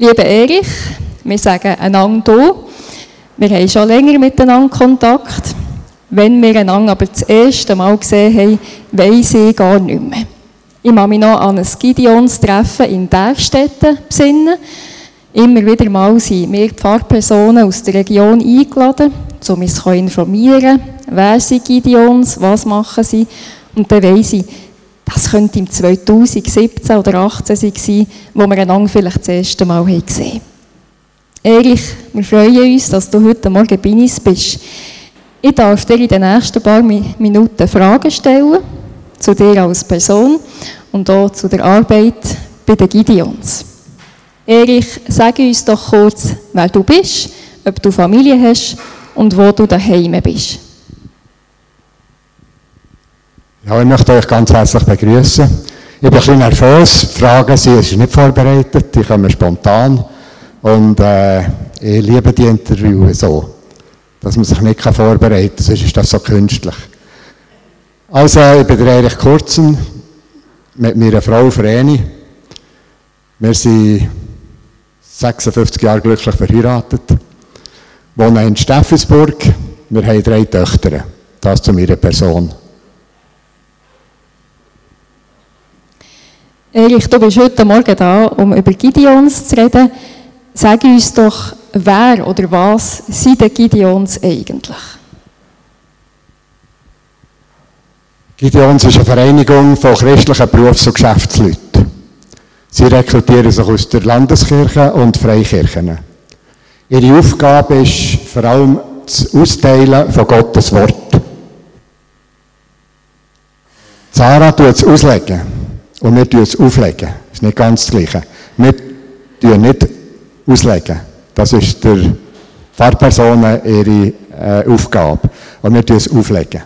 Lieber Erich, wir sagen einander du. Wir haben schon länger miteinander Kontakt. Wenn wir einander aber das erste Mal gesehen haben, weiss ich gar nicht mehr. Ich kann mich noch an ein Gideonstreffen in Därstetten besinnen. Immer wieder mal sind wir Pfarrpersonen aus der Region eingeladen, um uns zu informieren, wer sind Gideons, was machen sie. Und dann weiss ich, das könnte im 2017 oder 2018 sein, wo wir einander vielleicht das erste Mal gesehen haben. Erich, wir freuen uns, dass du heute Morgen bei uns bist. Ich darf dir in den nächsten paar Minuten Fragen stellen, zu dir als Person und auch zu der Arbeit bei den Gideons. Erich, sag uns doch kurz, wer du bist, ob du Familie hast und wo du daheim bist. Ja, ich möchte euch ganz herzlich begrüßen. Ich bin ein bisschen nervös, die Fragen sind nicht vorbereitet, die kommen spontan. Und ich liebe die Interviews so, dass man sich nicht vorbereiten kann, sonst ist das so künstlich. Also, ich bin der Erich Kurzen, mit meiner Frau Vreni. Wir sind 56 Jahre glücklich verheiratet, wohnen in Steffisburg. Wir haben 3 Töchter. Das zu meiner Person. Erich, du bist heute Morgen da, um über Gideons zu reden. Sag uns doch, wer oder was sind die Gideons eigentlich? Gideons ist eine Vereinigung von christlichen Berufs- und Geschäftsleuten. Sie rekrutieren sich aus der Landeskirche und Freikirchen. Ihre Aufgabe ist vor allem das Austeilen von Gottes Wort. Sarah tut es auslegen und wir tun es auflegen. Das ist nicht ganz das Gleiche. Wir tun nicht auslegen. Das ist der Pfarrpersonen ihre Aufgabe. Und wir tun es auflegen.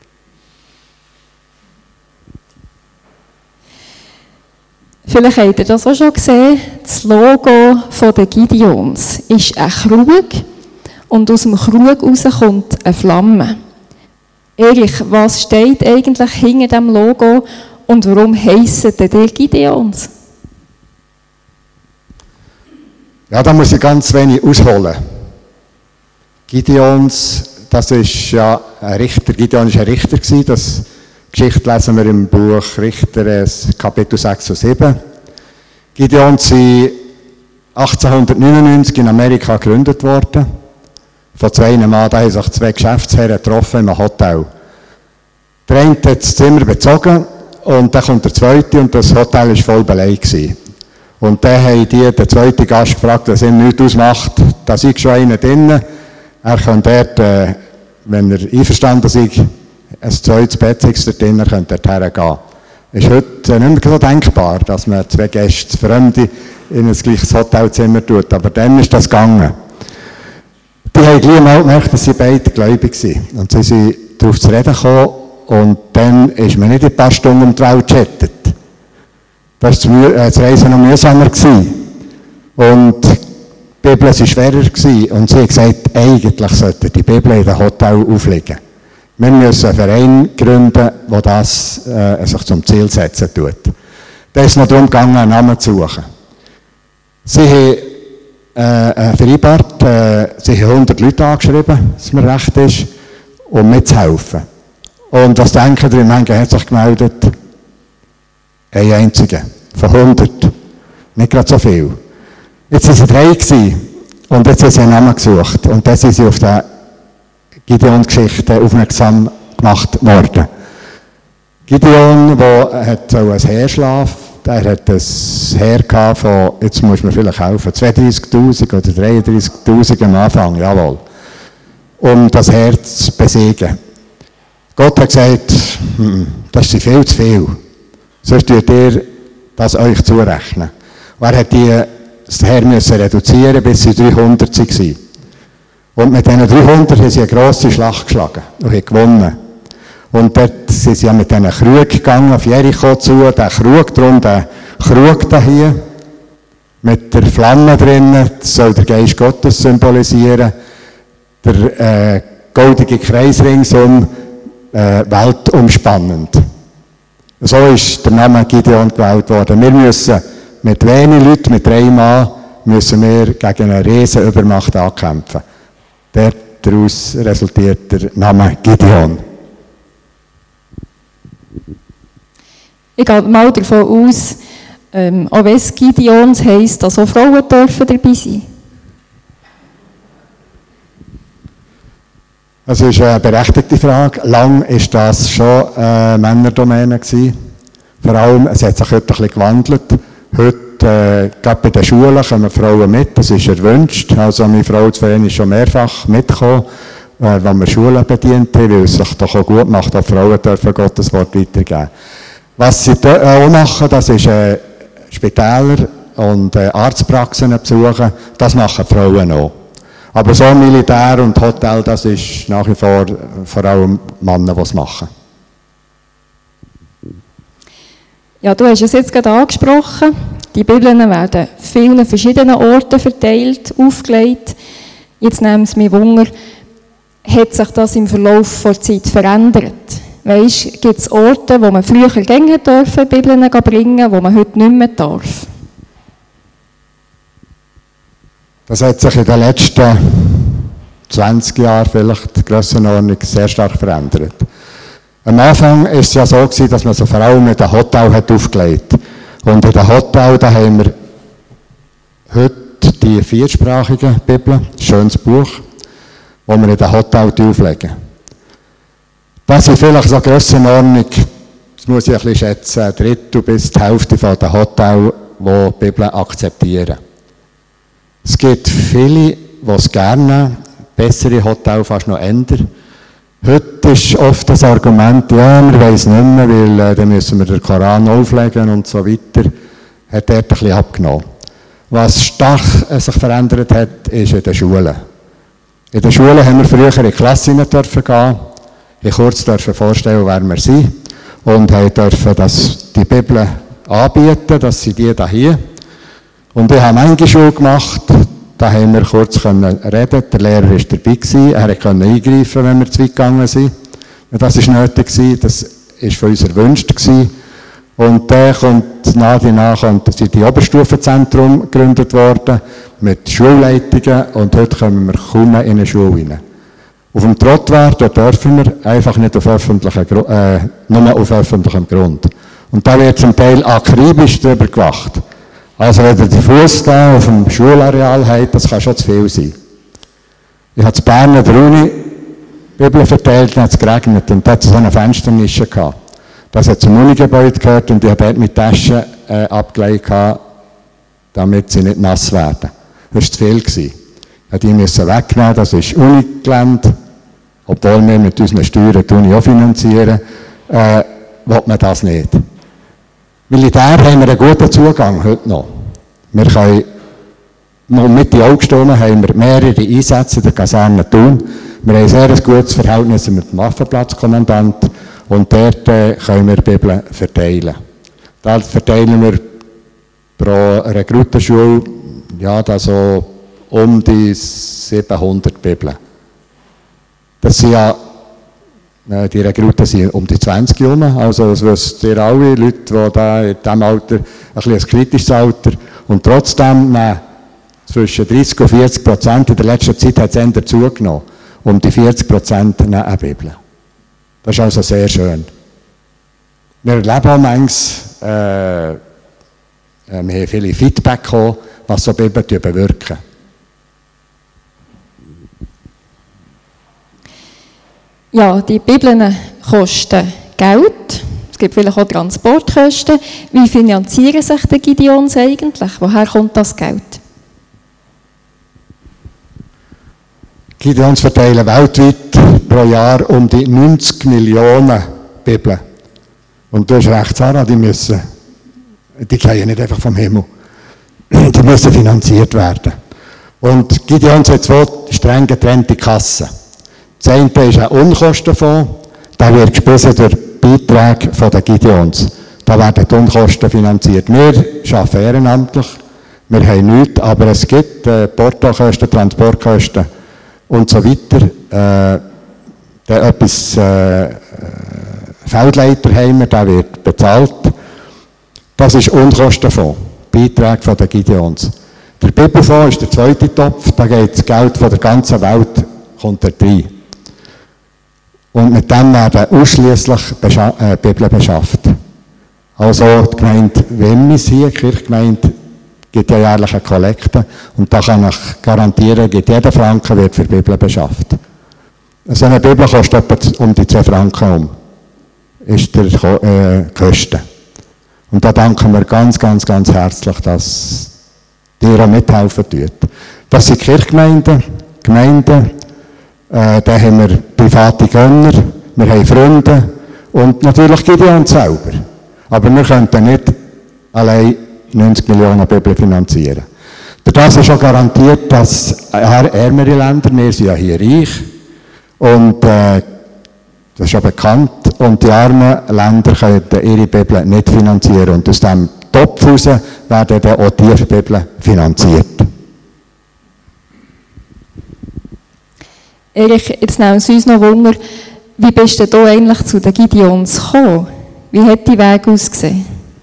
Vielleicht habt ihr das auch schon gesehen. Das Logo der Gideons ist ein Krug und aus dem Krug raus kommt eine Flamme. Erich, was steht eigentlich hinter dem Logo und warum heissen die Gideons? Ja, da muss ich ganz wenig ausholen. Gideons, das ist ja ein Richter. Gideon war ein Richter gewesen. Das Geschichte lesen wir im Buch Richter, Kapitel 6 und 7. Gideons sind 1899 in Amerika gegründet worden. Von 2 Mann, da haben sich 2 Geschäftsherren getroffen in einem Hotel. Der eine hat das Zimmer bezogen und dann kommt der zweite und das Hotel war voll belegt gewesen. Und dann haben den zweiten Gast gefragt, dass ihm nichts ausmacht. Da ist schon einer drin. Er kann dort, wenn er einverstanden ist, ein zweites Bett dort drin, könnte dort hergehen. Ist heute nicht mehr so denkbar, dass man 2 Gäste, Fremde, in ein gleiches Hotelzimmer tut. Aber dann ist das gegangen. Die haben gleich mal gemerkt, dass sie beide gläubig sind. Und sie sind darauf zu reden gekommen. Und dann ist man nicht ein paar Stunden um die Welt gechattet. Das war das Reisen noch mühsamer gewesen. Und die Bibel war schwerer gewesen. Und sie hat gesagt, eigentlich sollte die Bibel in dem Hotel aufliegen. Wir müssen einen Verein gründen, der das sich zum Ziel setzen tut. Da ist es noch darum gegangen, einen Namen zu suchen. Sie haben vereinbart, sie haben 100 Leute angeschrieben, dass mir recht ist, um mitzuhelfen. Und was denken Sie, manche hat sich gemeldet? Ein einziger. Von 100. Nicht gerade so viel. Jetzt waren sie 3 gewesen. Und jetzt haben sie einen Namen gesucht. Und dann sind sie auf die Gideon-Geschichte aufmerksam gemacht worden. Gideon, der hat so ein Heerschlaf, der hat ein Heer gehabt von, jetzt muss man vielleicht helfen, 32'000 oder 33'000 am Anfang, jawohl. Um das Heer zu besiegen. Gott hat gesagt, das ist viel zu viel. Sonst tut ihr das euch zurechnen. Und er hat das Heer müssen reduzieren, bis sie 300 waren. Und mit diesen 300 haben sie eine grosse Schlacht geschlagen und haben gewonnen. Und dort sind sie ja mit diesen Krug gegangen, auf Jericho zu, der Krug drum, der Krug da hier, mit der Flamme drinnen, das soll der Geist Gottes symbolisieren, der goldige Kreis ringsum, weltumspannend. So ist der Name Gideon gewählt worden. Wir müssen mit wenigen Leuten, mit 3 Mann, müssen wir gegen eine riesen Übermacht ankämpfen. Daraus resultiert der Name Gideon. Ich gehe mal davon aus, auch wenn es Gideons heisst, dass auch Frauen dürfen dabei sein. Das ist eine berechtigte Frage. Lang war das schon Männerdomäne gewesen. Vor allem, es hat sich heute ein bisschen gewandelt. Heute, gerade bei den Schulen, kommen Frauen mit, das ist erwünscht. Also meine Frau zu Verein ist schon mehrfach mitgekommen, wenn wir Schulen bedient haben, weil es sich doch auch gut macht, auch Frauen dürfen Gottes Wort weitergeben. Was sie auch machen, das ist Spitäler und Arztpraxen besuchen, das machen Frauen auch. Aber so Militär und Hotel, das ist nach wie vor allem Männer, die es machen. Ja, du hast es jetzt gerade angesprochen. Die Bibeln werden an vielen verschiedenen Orten verteilt, aufgelegt. Jetzt nimmt es mich Wunder, hat sich das im Verlauf der Zeit verändert? Weisst, gibt es Orte, wo man früher gehen durfte, Bibeln bringen, wo man heute nicht mehr darf? Das hat sich in den letzten 20 Jahren vielleicht die Grössenordnung sehr stark verändert. Am Anfang war es ja so, dass man so vor allem in den Hotel hat aufgelegt. Und in den Hotel, da haben wir heute die 4-sprachige Bibel, ein schönes Buch, das wir in den Hotel auflegen. Das ist vielleicht so eine Grössenordnung, das muss ich ein bisschen schätzen, ein Drittel bis die Hälfte der Hotels, die die Bibel akzeptieren. Es gibt viele, die es gerne, bessere Hotels fast noch ändern. Heute ist oft das Argument, ja, wir weiss nicht mehr, weil dann müssen wir den Koran auflegen und so weiter. Hat dort ein bisschen abgenommen. Was stark sich verändert hat, ist in den Schulen. In den Schulen haben wir früher in Klassen dürfen gehen, ich kurz dürfen vorstellen, wer wir sind, und dürfen die Bibel anbieten, dass sie die hier. Und ich habe eine Schule gemacht, da haben wir kurz reden, der Lehrer war dabei gewesen, er konnte eingreifen, wenn wir zu weit gegangen sind. Das war nötig gewesen, das war von uns erwünscht gewesen. Und dann kommt nach sind die Oberstufenzentrum gegründet worden, mit Schulleitungen, und heute kommen wir kaum in eine Schule rein. Auf dem Trottweg, da dürfen wir einfach nicht nur auf öffentlichem Grund. Und da wird zum Teil akribisch drüber gewacht. Also wenn ihr den Fuß da auf dem Schulareal habt, das kann schon zu viel sein. Ich habe in Bern an der Uni Bibel verteilt, dann hat es geregnet und da hat es so eine Fensternische gehabt. Das hat zum Unigebäude gehört und ich habe dort mit Taschen abgelegt, damit sie nicht nass werden. Das war zu viel gewesen. Die müssen wegnehmen, das ist Unigelände, obwohl wir mit unseren Steuern die Uni auch finanzieren, will man das nicht. Militär haben wir einen guten Zugang heute noch. Wir können, noch mit den Augenstunden haben wir mehrere Einsätze in der Kaserne Thun. Wir haben ein sehr gutes Verhältnis mit dem Waffenplatzkommandant und dort können wir Bibeln verteilen. Da verteilen wir pro Rekrutenschule ja, da so um die 700 Bibeln. Das sind ja die Rekruten sind um die 20 herum, also das wisst ihr alle, Leute, die da in diesem Alter, ein kritisches Alter, und trotzdem zwischen 30 und 40%, in der letzten Zeit hat es eher zugenommen, um die 40% nehmen eine Bibel. Das ist also sehr schön. Wir erleben auch manchmal, wir haben viele Feedback bekommen, was so Bibeln bewirken. Ja, die Bibeln kosten Geld. Es gibt vielleicht auch Transportkosten. Wie finanzieren sich die Gideons eigentlich? Woher kommt das Geld? Gideons verteilen weltweit pro Jahr um die 90 Millionen Bibeln. Und du hast recht, Sarah, die fallen nicht einfach vom Himmel. Die müssen finanziert werden. Und Gideons hat 2 streng getrennte Kassen. Das eine ist ein Unkostenfonds, der wird gespeist durch Beiträge der Gideons. Da werden die Unkosten finanziert. Wir arbeiten ehrenamtlich, wir haben nichts, aber es gibt Portokosten, Transportkosten und so weiter. Etwas Feldleiter haben wir, der wird bezahlt. Das ist Unkostenfonds, Beiträge der Gideons. Der Der Bibelfonds ist der zweite Topf, da geht das Geld von der ganzen Welt kommt da rein. Und mit dem werden ausschliesslich Bibeln beschafft. Also die Gemeinde Wemmis hier, die Kirchgemeinde, gibt ja jährlich eine Kollekte. Und da kann ich garantieren, jeder Franken wird für Bibeln beschafft. So eine Bibel kostet etwa um die 2 Franken um. Ist der Kosten. Und da danken wir ganz, ganz, ganz herzlich, dass ihr auch mithelfen tut. Das sind Kirchgemeinden, Gemeinden, da haben wir private Gönner, wir haben Freunde und natürlich Gideon selber. Aber wir könnten nicht allein 90 Millionen Bibeln finanzieren. Das ist schon garantiert, dass ärmere Länder, wir sind ja hier reich, und das ist schon bekannt, und die armen Länder können ihre Bibel nicht finanzieren. Und aus diesem Topf heraus werden dann auch die Bibeln finanziert. Erich, jetzt nehmen Sie uns noch Wunder, wie bist du eigentlich zu den Gideons gekommen? Wie hat die Weg ausgesehen?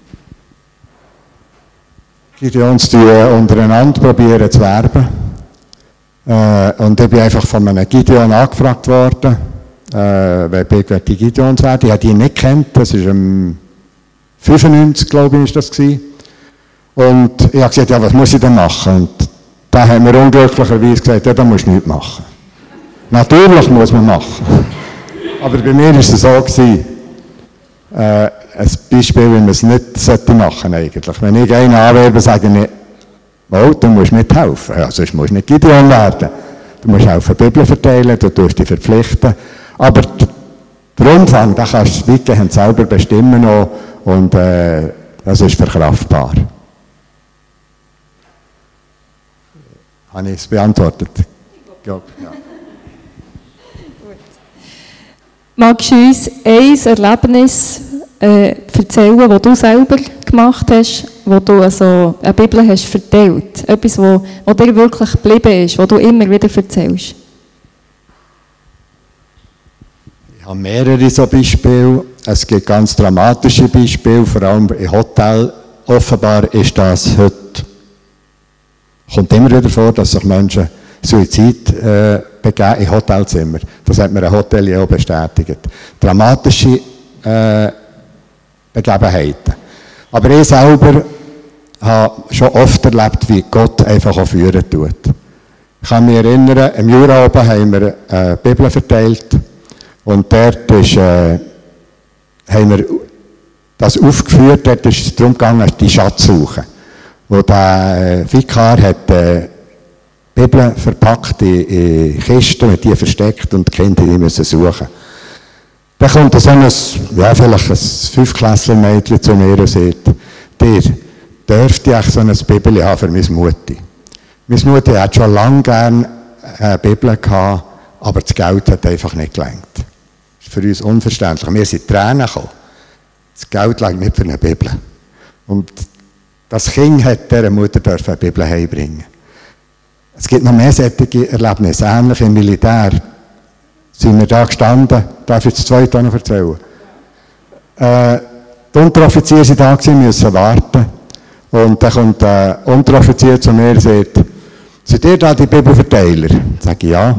Gideons untereinander probieren zu werben. Und ich bin einfach von einem Gideon angefragt worden, wer die Gideons werden. Ich habe die nicht gekannt, das war im 95, glaube ich, ist das gewesen. Und ich habe gesagt, ja, was muss ich denn machen? Und da hat mir unglücklicherweise gesagt, ja, da musst du nichts machen. Natürlich muss man machen. Aber bei mir war es so gewesen, ein Beispiel, wie man es nicht machen sollte eigentlich. Wenn ich einen anwerbe, sage ich, oh, du musst mithelfen. Ja, sonst musst du nicht Gideon werden. Du musst helfen, Bibel verteilen, du tust dich verpflichten. Aber der Umfang, den kannst du weitgehend selber bestimmen auch, und das ist verkraftbar. Habe ich es beantwortet? Ja. Magst du uns ein Erlebnis erzählen, das du selber gemacht hast, wo du also eine Bibel hast verteilt? Etwas, wo dir wirklich geblieben ist, wo du immer wieder erzählst? Ich habe mehrere so Beispiele. Es gibt ganz dramatische Beispiele, vor allem im Hotel. Offenbar ist das heute, kommt immer wieder vor, dass sich Menschen Suizid begeben in Hotelzimmer. Das hat mir ein Hotelier auch bestätigt. Dramatische Begebenheiten. Aber ich selber habe schon oft erlebt, wie Gott einfach auch führen tut. Ich kann mich erinnern, im Jura oben haben wir eine Bibel verteilt, und dort haben wir das aufgeführt, dort ist es darum gegangen, die Schatzsuche. Wo der Vikar hat Bibel verpackt in Kisten, mit die versteckt, und die Kinder die müssen suchen. Dann kommt so ein, ja, vielleicht ein 5-Klässler-Mädchen zu mir und sagt, dir, dürfte ich so ein Bibel haben für meine Mutti? Meine Mutti hat schon lange gerne eine Bibel gehabt, aber das Geld hat einfach nicht gelangt. Das ist für uns unverständlich. Wir sind Tränen gekommen. Das Geld langt nicht für eine Bibel. Und das Kind hat dieser Mutter eine Bibel heimbringen. Es gibt noch mehr solche Erlebnisse. Ähnlich im Militär sind wir da gestanden. Darf ich das zweite auch noch erzählen? Die Unteroffiziere waren da gewesen, müssen warten. Und dann kommt ein Unteroffizier zu mir und sagt, seid ihr da die Bibelverteiler? Sage ich, ja.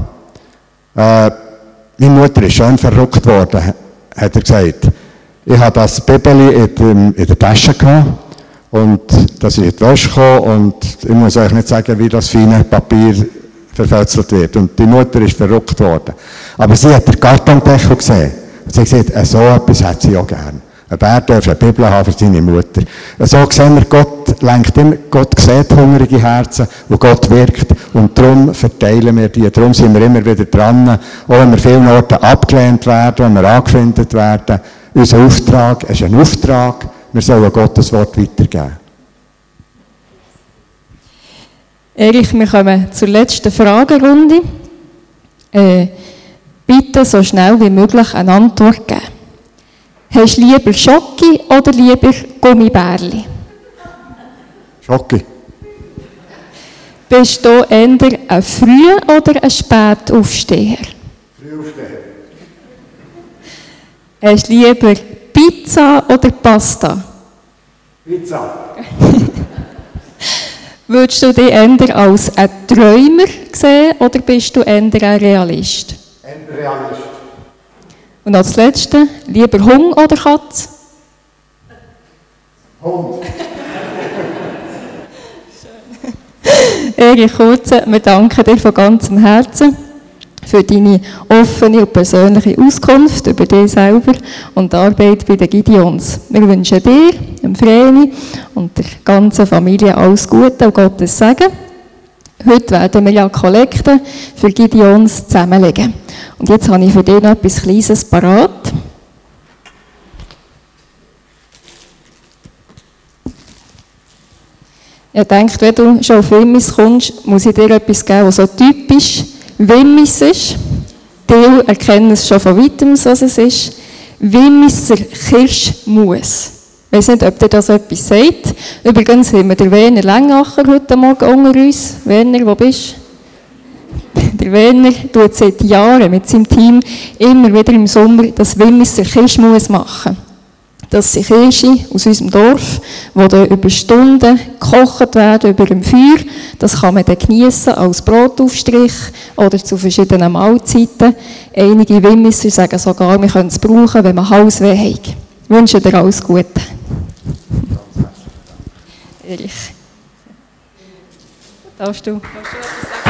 Meine Mutter ist schon verrückt worden, hat er gesagt. Ich habe das Bibeli in der Tasche gehabt. Und das ist in die Wäsche gekommen, und ich muss euch nicht sagen, wie das feine Papier verfetzelt wird. Und die Mutter ist verrückt worden. Aber sie hat den Kartondeckel gesehen. Und sie hat gesagt, so etwas hat sie auch gern. Ein Bär darf eine Bibel haben für seine Mutter. So sehen wir, Gott lenkt immer, Gott sieht hungrige Herzen, und Gott wirkt. Und darum verteilen wir die. Darum sind wir immer wieder dran. Auch wenn wir vielen Orten abgelehnt werden, wenn wir angefindet werden. Unser Auftrag ist ein Auftrag. Wir sollen Gottes Wort weitergeben. Erich, wir kommen zur letzten Fragerunde. Bitte so schnell wie möglich eine Antwort geben. Hast du lieber Schoki oder lieber Gummibärli? Schoki. Bist du eher ein Früh- oder ein Spätaufsteher? Frühaufsteher. Hast du lieber Pizza oder Pasta? Pizza. Würdest du dich eher als ein Träumer sehen oder bist du eher ein Realist? Ein Realist. Und als Letzte, lieber Hund oder Katze? Hund. Erich Kurze, wir danken dir von ganzem Herzen für deine offene und persönliche Auskunft über dich selber und die Arbeit bei den Gideons. Wir wünschen dir, dem Vreni und der ganzen Familie alles Gute und Gottes Segen. Heute werden wir ja Kollekte für Gideons zusammenlegen. Und jetzt habe ich für dich noch etwas Kleines parat. Ich denke, wenn du schon auf Wimmis kommst, muss ich dir etwas geben, was so typisch Wimmis ist. Die erkennen es schon von weitem, was es ist. Wimmiser Kirschmus. Ich weiß nicht, ob dir das etwas sagt. Übrigens haben wir den Werner Lengacher heute Morgen unter uns. Werner, wo bist du? Der Werner tut seit Jahren mit seinem Team immer wieder im Sommer das Wimmiser Kirschmus machen. Das sind Kirsche aus unserem Dorf, die dann über Stunden gekocht werden über dem Feuer. Das kann man dann geniessen als Brotaufstrich oder zu verschiedenen Mahlzeiten. Einige Wimmisser sagen sogar, wir können es brauchen, wenn man Halsweh hat. Ich wünsche dir alles Gute. Erich. Darfst du etwas sagen?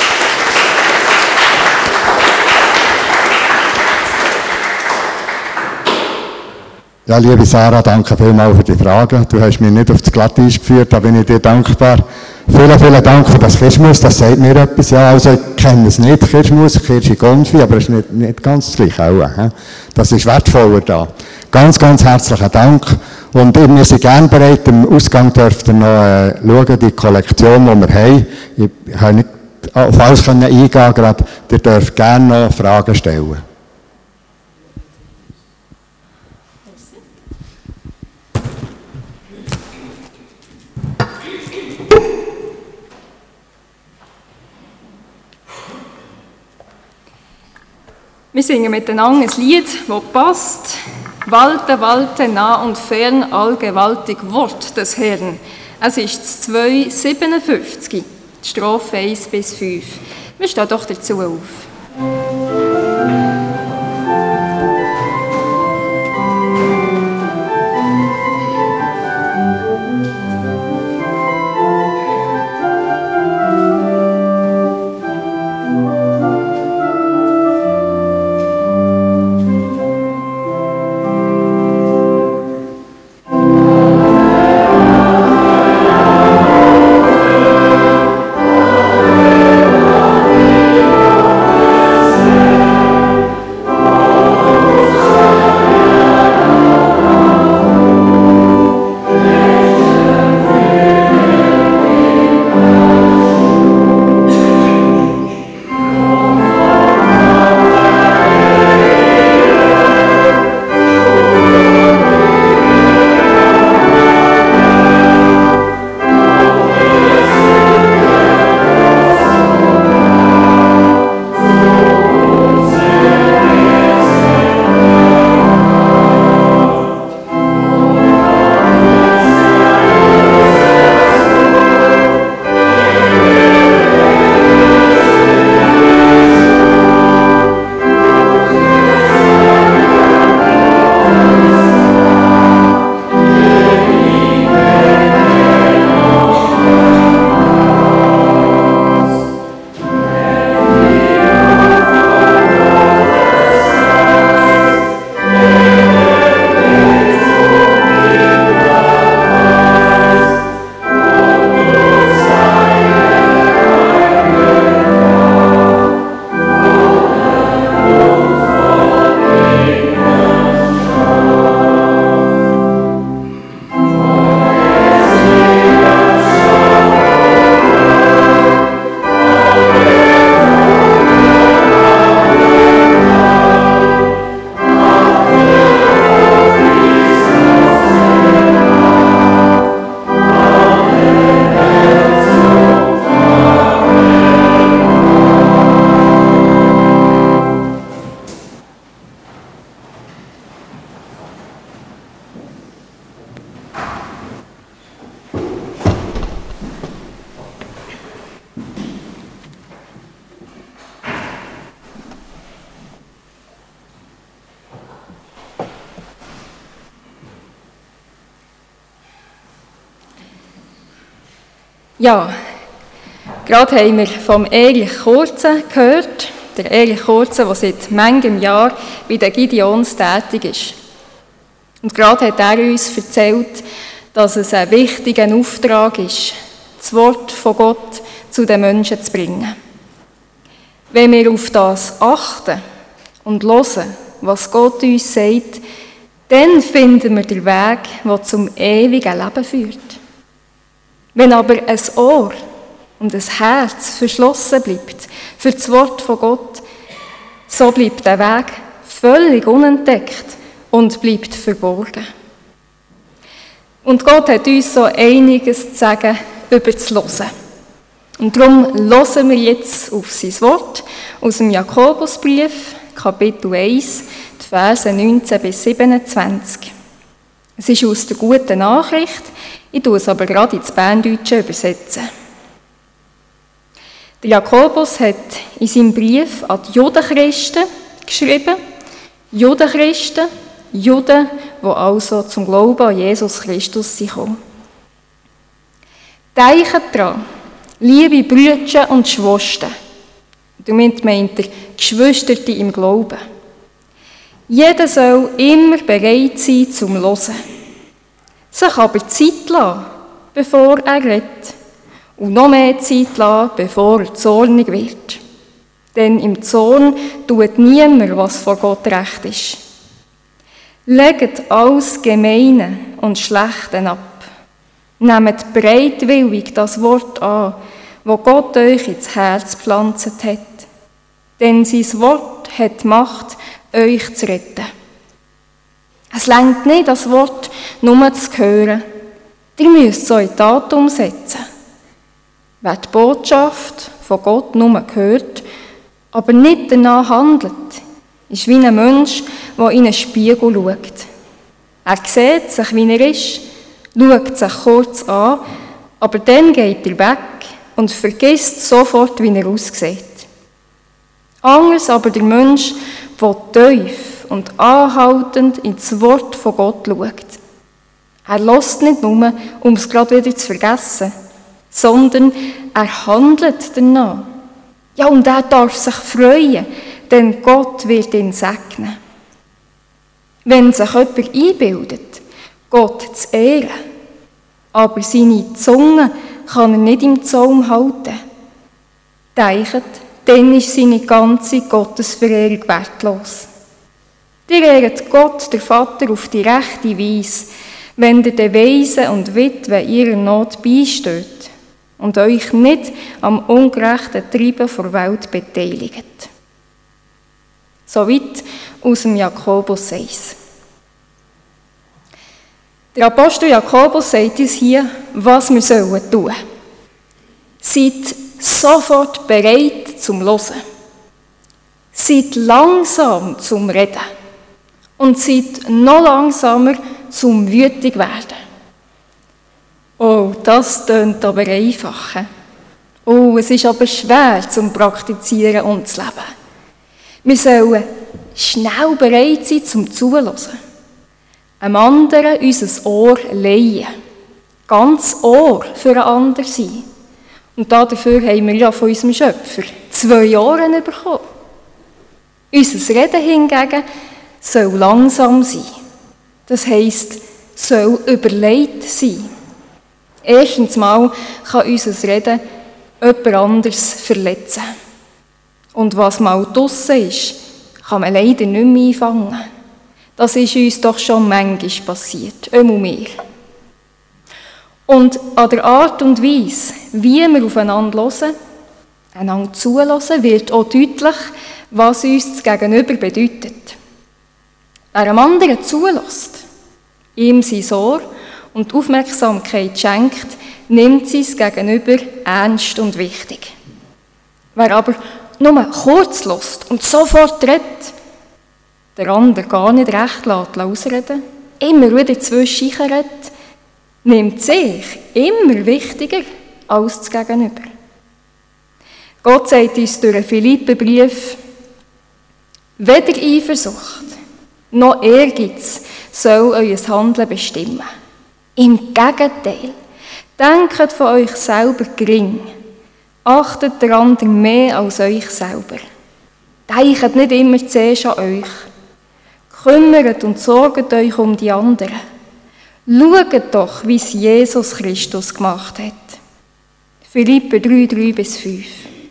Ja, liebe Sarah, danke vielmals für die Fragen. Du hast mich nicht auf das Glatteis geführt, da bin ich dir dankbar. Vielen Dank für das Kirschmus, das sagt mir etwas. Ja, also ich kenne es nicht, Kirschmus, Kirsche-Konfi, aber es ist nicht ganz das Gleiche auch. Das ist wertvoller da. Ganz herzlichen Dank. Und wir sind gerne bereit, im Ausgang dürft ihr noch schauen, die Kollektion, die wir haben. Ich kann nicht auf alles eingehen gerade. Ihr dürft gerne noch Fragen stellen. Wir singen miteinander ein Lied, das passt. Walte, walte, nah und fern, allgewaltig Wort des Herrn. Es ist 2,57, die Strophe 1 bis 5. Wir stehen doch dazu auf. Ja, gerade haben wir vom Erich Kurzen gehört, der Erich Kurzen, der seit manchem Jahr bei den Gideons tätig ist. Und gerade hat er uns erzählt, dass es ein wichtiger Auftrag ist, das Wort von Gott zu den Menschen zu bringen. Wenn wir auf das achten und hören, was Gott uns sagt, dann finden wir den Weg, der zum ewigen Leben führt. Wenn aber ein Ohr und ein Herz verschlossen bleibt für das Wort von Gott, so bleibt der Weg völlig unentdeckt und bleibt verborgen. Und Gott hat uns so einiges zu sagen über das Hören. Und darum hören wir jetzt auf sein Wort aus dem Jakobusbrief, Kapitel 1, die Verse 19 bis 27. Es ist aus der Guten Nachricht, ich tue es aber gerade ins Berndeutsche übersetzen. Der Jakobus hat in seinem Brief an die Judenchristen geschrieben, Judenchristen, Juden, die also zum Glauben an Jesus Christus kommen. Denkt daran, liebe Brüder und Schwestern, damit meint er Geschwisterte im Glauben. Jeder soll immer bereit sein zum Hören, sich aber Zeit lassen, bevor er redet, und noch mehr Zeit lassen, bevor er zornig wird. Denn im Zorn tut niemand, was vor Gott recht ist. Legt alles Gemeine und Schlechte ab. Nehmt bereitwillig das Wort an, das Gott euch ins Herz gepflanzt hat. Denn sein Wort hat Macht, euch zu retten. Es reicht nicht, das Wort nur zu hören. Ihr müsst es auch in die Tat umsetzen. Wer die Botschaft von Gott nur hört, aber nicht danach handelt, ist wie ein Mensch, der in einen Spiegel schaut. Er sieht sich, wie er ist, schaut sich kurz an, aber dann geht er weg und vergisst sofort, wie er aussieht. Anders aber der Mensch, der tief und anhaltend ins Wort von Gott schaut. Er lässt nicht nur, um es gerade wieder zu vergessen, sondern er handelt danach. Ja, und er darf sich freuen, denn Gott wird ihn segnen. Wenn sich jemand einbildet, Gott zu ehren, aber seine Zunge kann er nicht im Zaum halten, denkt, dann ist seine ganze Gottesverehrung wertlos. Ihr ehrt Gott, der Vater, auf die rechte Weise, wenn ihr den Waisen und Witwen ihrer Not beisteht und euch nicht am ungerechten Treiben der Welt beteiligt. Soweit aus dem Jakobus 1. Der Apostel Jakobus sagt uns hier, was wir tun sollen. Seid sofort bereit zum Hören. Seid langsam zum Reden. Und seid noch langsamer zum wütig werden. Oh, das tönt aber einfach. Oh, es ist aber schwer zum Praktizieren und zu leben. Wir sollen schnell bereit sein zum Zuhören. Einem anderen unser Ohr leihen. Ganz Ohr für einen anderen sein. Und dafür haben wir ja von unserem Schöpfer 2 Ohren bekommen. Unser Reden hingegen soll langsam sein. Das heisst, soll überlegt sein. Erstens mal kann unser Reden jemand anderes verletzen. Und was mal draussen ist, kann man leider nicht mehr einfangen. Das ist uns doch schon manchmal passiert, einmal mehr. Und an der Art und Weise, wie wir aufeinander hören, einander zuhören, wird auch deutlich, was uns das Gegenüber bedeutet. Wer einem anderen zulässt, ihm sein Ohr und Aufmerksamkeit schenkt, nimmt sein Gegenüber ernst und wichtig. Wer aber nur kurz hört und sofort redet, der andere gar nicht recht ausreden, immer wieder zwischendurch redet, nimmt sich immer wichtiger als das Gegenüber. Gott sagt uns durch den Philipperbrief, weder Eifersucht noch Ehrgeiz soll euer Handeln bestimmen. Im Gegenteil, Denkt von euch selber gering. Achtet den anderen mehr als euch selber. Denkt nicht immer zuerst an euch. Kümmert und sorgt euch um die anderen. Schaut doch, wie es Jesus Christus gemacht hat. Philipper 3, 3-5.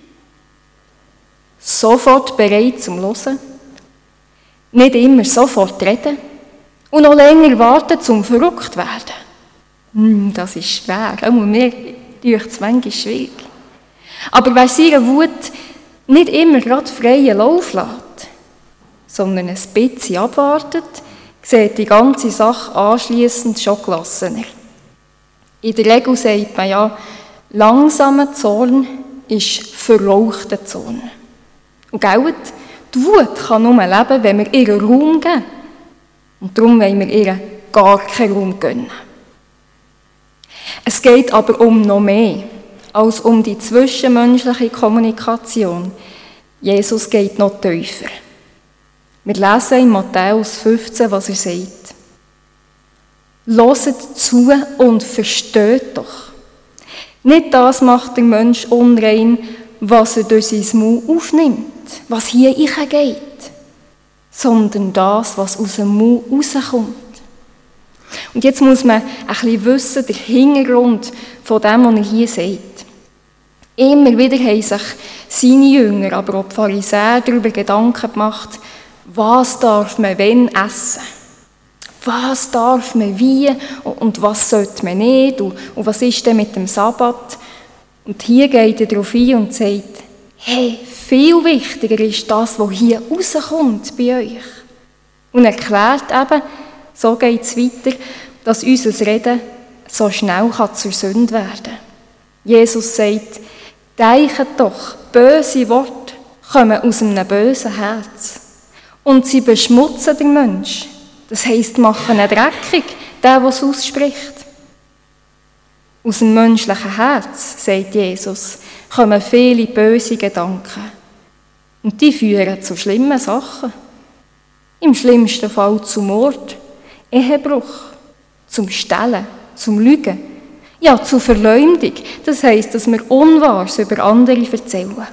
Sofort bereit zum Hören. Nicht immer sofort reden. Und noch länger warten, zum verrückt werden. Das ist schwer. Auch mir tut es manchmal schwierig. Aber wer seine Wut nicht immer gerade freien Lauf lässt, sondern ein bisschen abwartet, sieht die ganze Sache anschliessend schon gelassener. In der Regel sagt man ja, langsamer Zorn ist verrauchter Zorn. Und gell, die Wut kann nur leben, wenn wir ihr Raum geben. Und darum wollen wir ihr gar keinen Raum gönnen. Es geht aber um noch mehr als um die zwischenmenschliche Kommunikation. Jesus geht noch tiefer. Wir lesen in Matthäus 15, was er sagt. Hört zu und versteht doch. Nicht das macht der Mensch unrein, was er durch sein Maul aufnimmt, was hier reingeht, sondern das, was aus dem Maul rauskommt. Und jetzt muss man ein bisschen wissen, der Hintergrund von dem, was er hier sagt. Immer wieder haben sich seine Jünger, aber auch die Pharisäer darüber Gedanken gemacht, was darf man wann essen? Was darf man wie und was sollte man nicht? Und was ist denn mit dem Sabbat? Und hier geht er darauf ein und sagt, hey, viel wichtiger ist das, was hier rauskommt bei euch. Und erklärt eben, so geht es weiter, dass unser Reden so schnell zur Sünde werden kann. Jesus sagt, denkt doch, böse Worte kommen aus einem bösen Herz. Und sie beschmutzen den Menschen. Das heisst, machen ihn dreckig, der es ausspricht. Aus dem menschlichen Herz, sagt Jesus, kommen viele böse Gedanken. Und die führen zu schlimmen Sachen. Im schlimmsten Fall zu Mord, Ehebruch, zum Stehlen, zum Lügen, ja, zu Verleumdung. Das heisst, dass wir Unwahres über andere erzählen.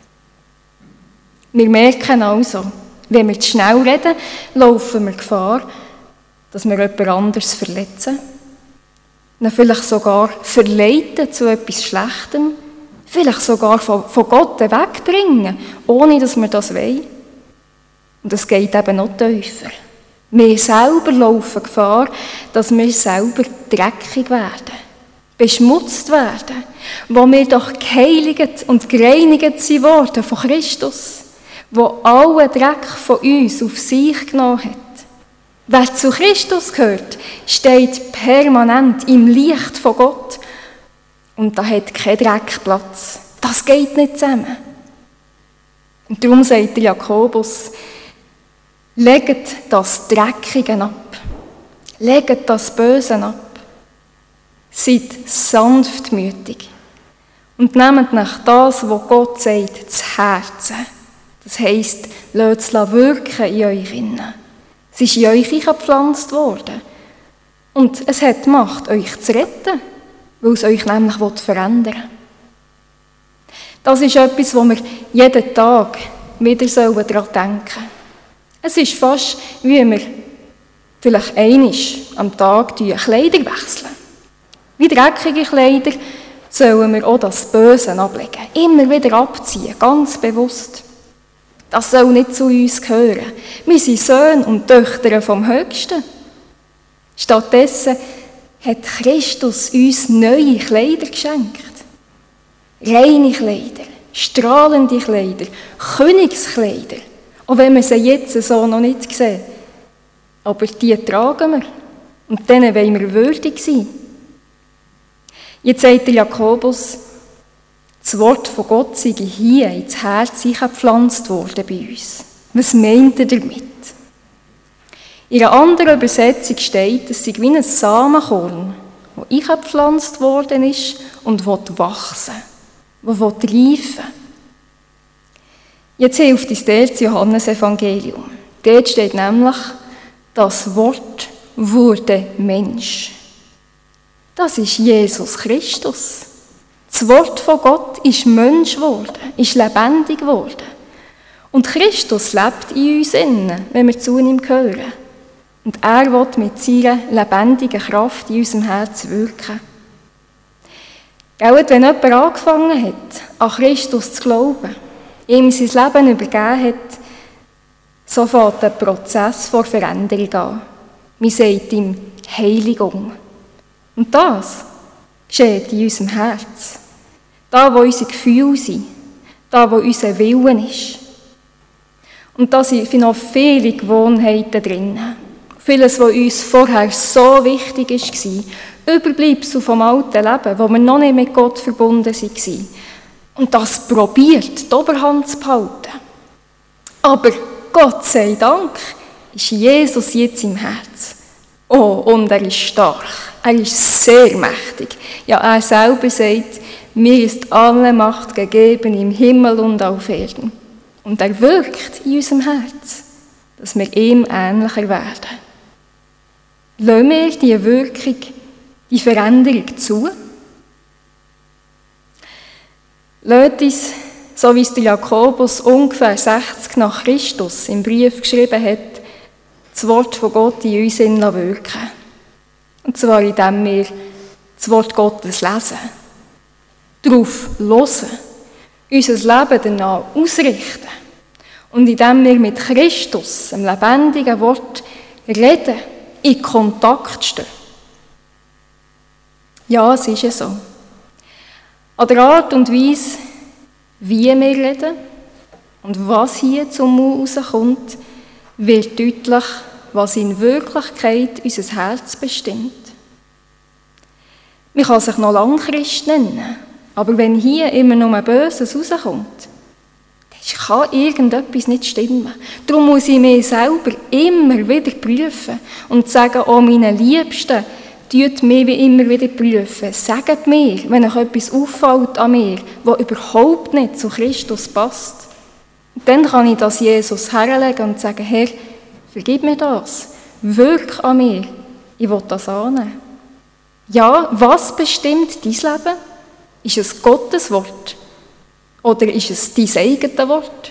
Wir merken also, wenn wir zu schnell reden, laufen wir Gefahr, dass wir jemand anderes verletzen, ihn vielleicht sogar verleiten zu etwas Schlechtem, vielleicht sogar von Gott wegbringen, ohne dass wir das wollen. Und es geht eben noch tiefer. Wir selber laufen Gefahr, dass wir selber dreckig werden, beschmutzt werden, wo wir doch geheiligt und gereinigt sind worden von Christus, wo allen Dreck von uns auf sich genommen hat. Wer zu Christus gehört, steht permanent im Licht von Gott. Und da hat kein Dreck Platz. Das geht nicht zusammen. Und darum sagt der Jakobus, legt das Dreckige ab. Legt das Böse ab. Seid sanftmütig. Und nehmt nach das, was Gott sagt, zu Herzen. Das heisst, lasst es wirken in euch hinein. Es ist in euch eingepflanzt worden. Und es hat die Macht, euch zu retten, weil es euch nämlich verändern will. Das ist etwas, wo wir jeden Tag wieder daran denken sollen. Es ist fast, wie wir vielleicht einmal am Tag Kleider wechseln. Wie dreckige Kleider sollen wir auch das Böse ablegen. Immer wieder abziehen, ganz bewusst. Das soll nicht zu uns gehören. Wir sind Söhne und Töchter vom Höchsten. Stattdessen hat Christus uns neue Kleider geschenkt. Reine Kleider, strahlende Kleider, Königskleider. Auch wenn wir sie jetzt so noch nicht sehen. Aber die tragen wir. Und denen wollen wir würdig sein. Jetzt sagt der Jakobus, das Wort von Gott sei hier ins Herz eingepflanzt worden bei uns. Was meint er damit? In einer anderen Übersetzung steht, es sei wie ein Samenkorn, das eingepflanzt worden ist und wachsen will, das reifen. Jetzt hilft uns das Johannesevangelium. Dort steht nämlich, das Wort wurde Mensch. Das ist Jesus Christus. Das Wort von Gott ist Mensch geworden, ist lebendig geworden. Und Christus lebt in uns innen, wenn wir zu ihm gehören. Und er will mit seiner lebendigen Kraft in unserem Herz wirken. Wenn jemand angefangen hat, an Christus zu glauben, ihm sein Leben übergeben hat, so fängt der Prozess vor Veränderung an. Man sagt ihm Heiligung. Und das geschieht in unserem Herz. Da, wo unsere Gefühle sind. Da, wo unser Willen ist. Und da sind noch viele Gewohnheiten drin. Vieles, was uns vorher so wichtig war. Überbleibsel vom alten Leben, wo wir noch nicht mit Gott verbunden waren. Und das probiert, die Oberhand zu behalten. Aber Gott sei Dank ist Jesus jetzt im Herz. Oh, und er ist stark. Er ist sehr mächtig. Ja, er selber sagt, mir ist alle Macht gegeben im Himmel und auf Erden. Und er wirkt in unserem Herz, dass wir ihm ähnlicher werden. Lassen wir diese Wirkung, die Veränderung zu? Lasst uns, so wie es der Jakobus ungefähr 60 nach Christus im Brief geschrieben hat, das Wort von Gott in uns wirken. Und zwar indem wir das Wort Gottes lesen, darauf hören, unser Leben danach ausrichten und indem wir mit Christus, dem lebendigen Wort, reden, in Kontakt stehen. Ja, es ist so. An der Art und Weise, wie wir reden und was hier zum Mund rauskommt, wird deutlich, was in Wirklichkeit unser Herz bestimmt. Man kann sich noch lange Christ nennen, aber wenn hier immer nur Böses rauskommt, dann kann irgendetwas nicht stimmen. Darum muss ich mich selber immer wieder prüfen und sagen, oh, meine Liebsten, tut mich wie immer wieder prüfen. Sagt mir, wenn euch etwas auffällt an mir, was überhaupt nicht zu Christus passt. Und dann kann ich das Jesus herlegen und sagen, Herr, vergib mir das. Wirk an mir. Ich will das annehmen. Ja, was bestimmt dein Leben? Ist es Gottes Wort? Oder ist es dein eigenes Wort?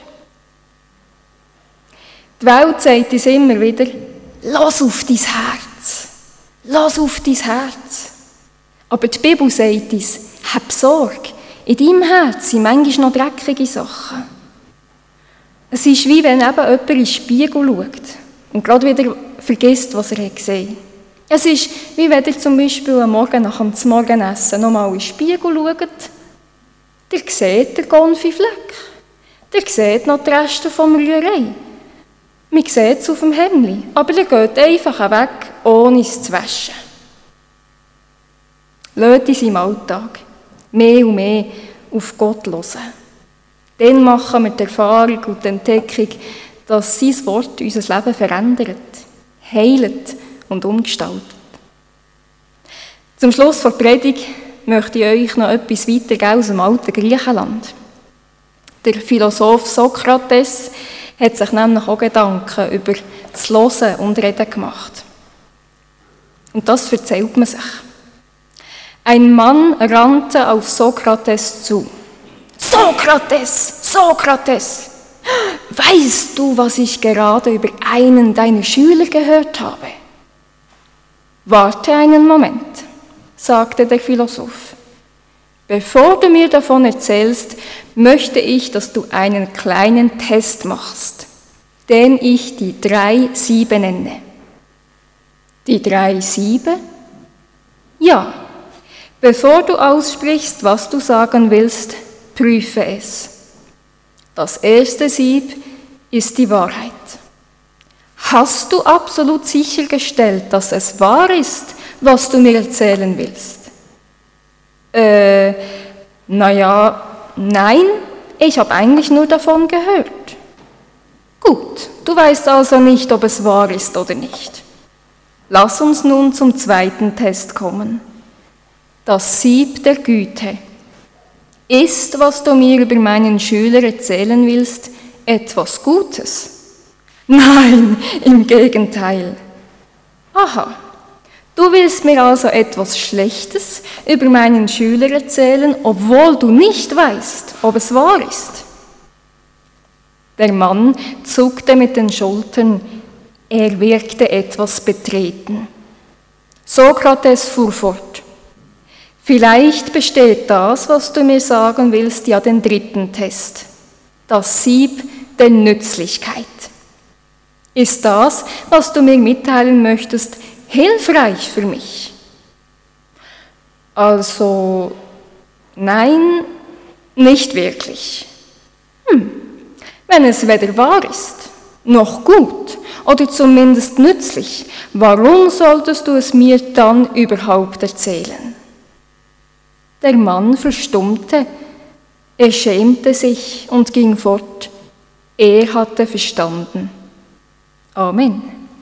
Die Welt sagt uns immer wieder, lass auf dein Herz. Lass auf dein Herz. Aber die Bibel sagt uns, hab Sorge. In deinem Herz sind manchmal noch dreckige Sachen. Es ist wie wenn eben jemand in den Spiegel schaut und gerade wieder vergisst, was er gesehen hat. Es ist wie wenn ihr zum Beispiel am Morgen nach dem Morgenessen nochmal in den Spiegel schaut. Ihr seht den Konfifleck. Ihr seht noch die Reste vom Rührei. Man sieht es auf dem Hemdli, aber ihr geht einfach weg, ohne es zu waschen. Lasst uns im Alltag mehr und mehr auf Gott hören. Dann machen wir die Erfahrung und die Entdeckung, dass sein Wort unser Leben verändert, heilt und umgestaltet. Zum Schluss der Predigt möchte ich euch noch etwas weitergeben aus dem alten Griechenland. Der Philosoph Sokrates hat sich nämlich auch Gedanken über das Hören und Reden gemacht. Und das erzählt man sich. Ein Mann rannte auf Sokrates zu. Sokrates, Sokrates, weißt du, was ich gerade über einen deiner Schüler gehört habe? Warte einen Moment, sagte der Philosoph. Bevor du mir davon erzählst, möchte ich, dass du einen kleinen Test machst, den ich die 3 Siebe nenne. Die 3 Siebe? Ja. Bevor du aussprichst, was du sagen willst, prüfe es. Das erste Sieb ist die Wahrheit. Hast du absolut sichergestellt, dass es wahr ist, was du mir erzählen willst? Nein, ich habe eigentlich nur davon gehört. Gut, du weißt also nicht, ob es wahr ist oder nicht. Lass uns nun zum zweiten Test kommen. Das Sieb der Güte. Ist, was du mir über meinen Schüler erzählen willst, etwas Gutes? Nein, im Gegenteil. Aha, Du willst mir also etwas Schlechtes über meinen Schüler erzählen, obwohl du nicht weißt, ob es wahr ist. Der Mann zuckte mit den Schultern, er wirkte etwas betreten. Sokrates fuhr fort. Vielleicht besteht das, was du mir sagen willst, ja den dritten Test. Das Sieb der Nützlichkeit. Ist das, was du mir mitteilen möchtest, hilfreich für mich? Also, nein, nicht wirklich. Wenn es weder wahr ist, noch gut oder zumindest nützlich, warum solltest du es mir dann überhaupt erzählen? Der Mann verstummte, er schämte sich und ging fort. Er hatte verstanden. Amen.